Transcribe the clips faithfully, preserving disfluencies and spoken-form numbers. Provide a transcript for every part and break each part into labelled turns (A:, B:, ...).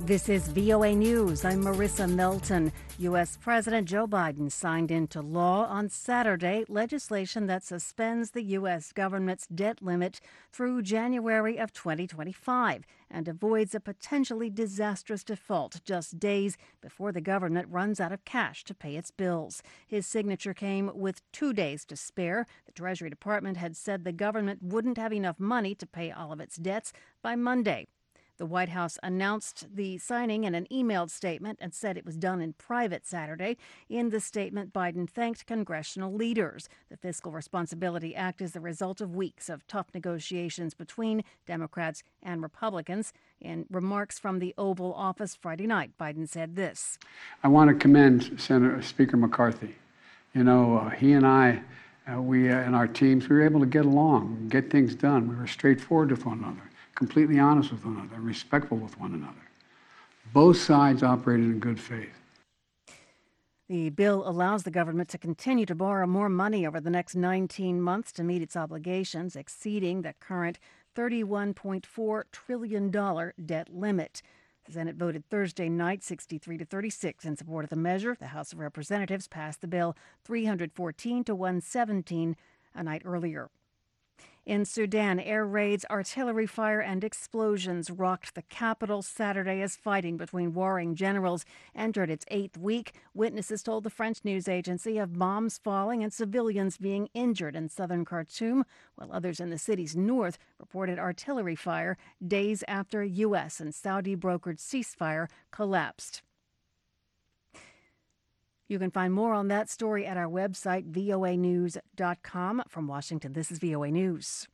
A: This is V O A News. I'm Marissa Melton. U S. President Joe Biden signed into law on Saturday legislation that suspends the U S government's debt limit through January of twenty twenty-five and avoids a potentially disastrous default just days before the government runs out of cash to pay its bills. His signature came with two days to spare. The Treasury Department had said the government wouldn't have enough money to pay all of its debts by Monday. The White House announced the signing in an emailed statement and said it was done in private Saturday. In the statement, Biden thanked congressional leaders. The Fiscal Responsibility Act is the result of weeks of tough negotiations between Democrats and Republicans. In remarks from the Oval Office Friday night, Biden said this.
B: I want to commend Senator Speaker McCarthy. You know, uh, he and I, uh, we uh, and our teams, we were able to get along, get things done. We were straightforward with one another, completely honest with one another, respectful with one another. Both sides operated in good faith.
A: The bill allows the government to continue to borrow more money over the next nineteen months to meet its obligations, exceeding the current thirty-one point four trillion dollars debt limit. The Senate voted Thursday night sixty-three to thirty-six in support of the measure. The House of Representatives passed the bill three hundred fourteen to one seventeen a night earlier. In Sudan, air raids, artillery fire, and explosions rocked the capital Saturday as fighting between warring generals entered its eighth week. Witnesses told the French news agency of bombs falling and civilians being injured in southern Khartoum, while others in the city's north reported artillery fire days after a U S and Saudi-brokered ceasefire collapsed. You can find more on that story at our website, V O A news dot com. From Washington, this is V O A News.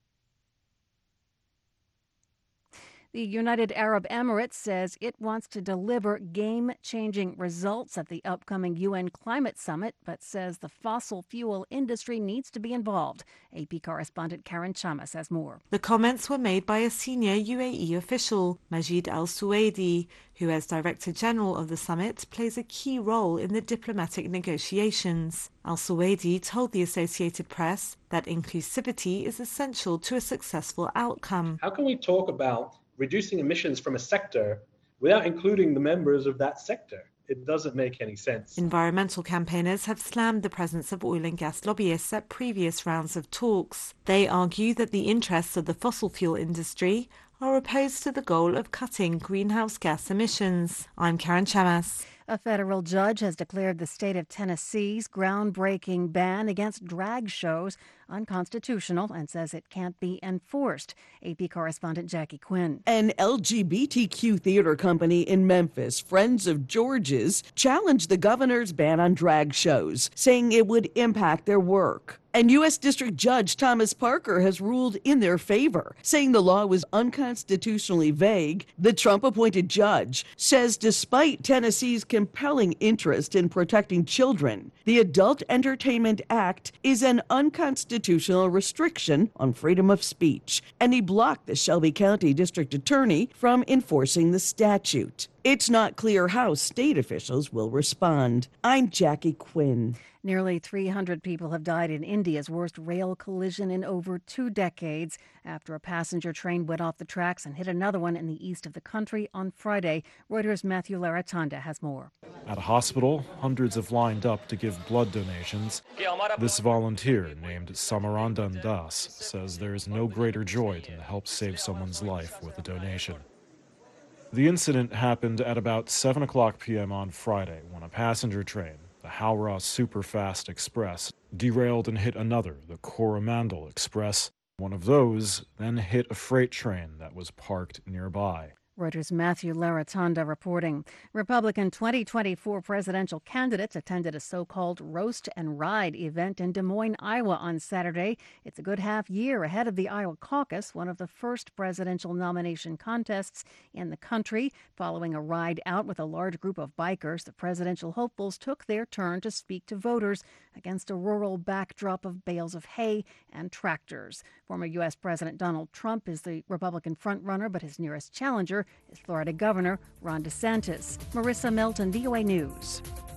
A: The United Arab Emirates says it wants to deliver game-changing results at the upcoming U N Climate Summit, but says the fossil fuel industry needs to be involved. A P correspondent Karen Chamas has more.
C: The comments were made by a senior U A E official, Majid Al-Suwaidi, who as Director General of the summit plays a key role in the diplomatic negotiations. Al-Suwaidi told the Associated Press that inclusivity is essential to a successful outcome.
D: How can we talk about reducing emissions from a sector without including the members of that sector? It doesn't make any sense.
C: Environmental campaigners have slammed the presence of oil and gas lobbyists at previous rounds of talks. They argue that the interests of the fossil fuel industry are opposed to the goal of cutting greenhouse gas emissions. I'm Karen Chamas.
A: A federal judge has declared the state of Tennessee's groundbreaking ban against drag shows unconstitutional and says it can't be enforced. A P correspondent Jackie Quinn.
E: An L G B T Q theater company in Memphis, Friends of George's, challenged the governor's ban on drag shows, saying it would impact their work. And U S District Judge Thomas Parker has ruled in their favor, saying the law was unconstitutionally vague. The Trump-appointed judge says despite Tennessee's compelling interest in protecting children, the Adult Entertainment Act is an unconstitutional restriction on freedom of speech, and he blocked the Shelby County District Attorney from enforcing the statute. It's not clear how state officials will respond. I'm Jackie Quinn.
A: Nearly three hundred people have died in India's worst rail collision in over two decades after a passenger train went off the tracks and hit another one in the east of the country on Friday. Reuters' Matthew Laratanda has more.
F: At a hospital, hundreds have lined up to give blood donations. This volunteer, named Samarandan Das, says there is no greater joy than to help save someone's life with a donation. The incident happened at about seven o'clock p.m. on Friday when a passenger train, the Howrah Superfast Express, derailed and hit another, the Coromandel Express. One of those then hit a freight train that was parked nearby.
A: Reuters' Matthew Laratanda reporting. Republican twenty twenty-four presidential candidates attended a so-called Roast and Ride event in Des Moines, Iowa on Saturday. It's a good half year ahead of the Iowa caucus, one of the first presidential nomination contests in the country. Following a ride out with a large group of bikers, the presidential hopefuls took their turn to speak to voters against a rural backdrop of bales of hay and tractors. Former U S. President Donald Trump is the Republican frontrunner, but his nearest challenger is Florida Governor Ron DeSantis. Marissa Melton, V O A News.